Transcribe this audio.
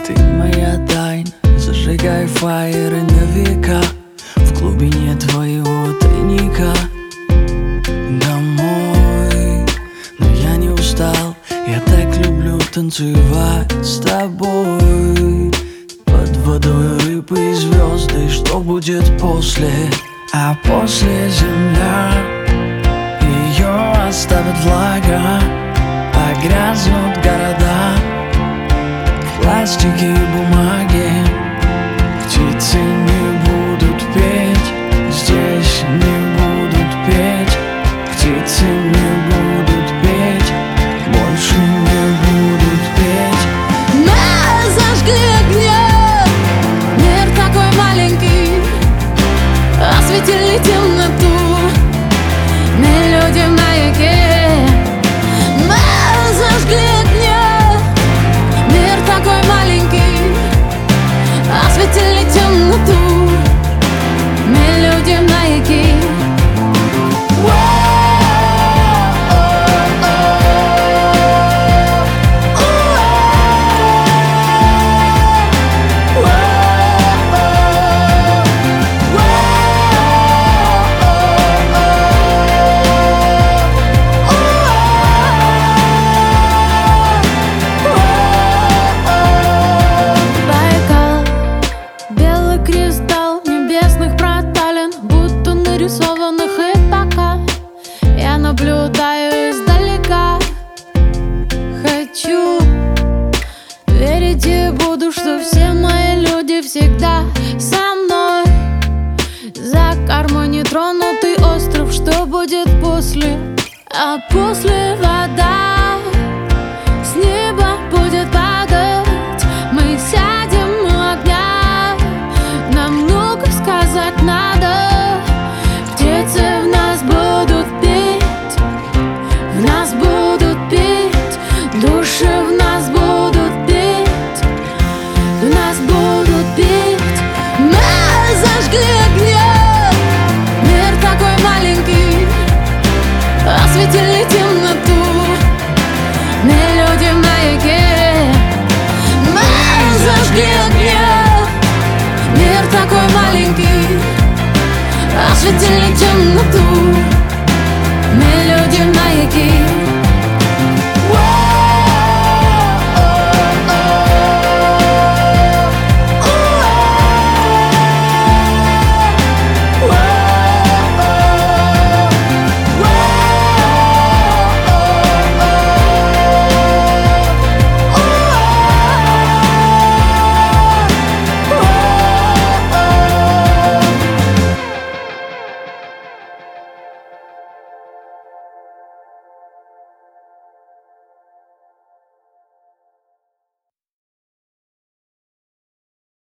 Ты моя тайна, зажигай фаеры на века в глубине твоего тайника. Домой, но я не устал, я так люблю танцевать с тобой. Под водой рыбы и звезды, что будет после? А после земля, ее оставит влага, погрязнут города в пластике и бумаге. Птицы не будут петь, здесь не будут петь. Птицы не будут петь, больше не будут петь. Мы зажгли огня, мир такой маленький, осветили темноту, мы люди в маяке. Мы зажгли огня, мир такой маленький, осветили темноту, мы люди в маяке. И пока я наблюдаю издалека, хочу верить и буду, что все мои люди всегда со мной. За кормой нетронутый остров, что будет после? А после вода с неба будет падать. Мы сядем у огня, нам много сказать надо. Птицы в нас будут петь, в нас будут петь, души в нас будут петь, в нас будут петь. Мы зажгли огня, мир такой маленький, осветили темноту, мы люди в маяке. Мы зажгли огня, мир такой маленький, осветили темноту, мы люди в маяке.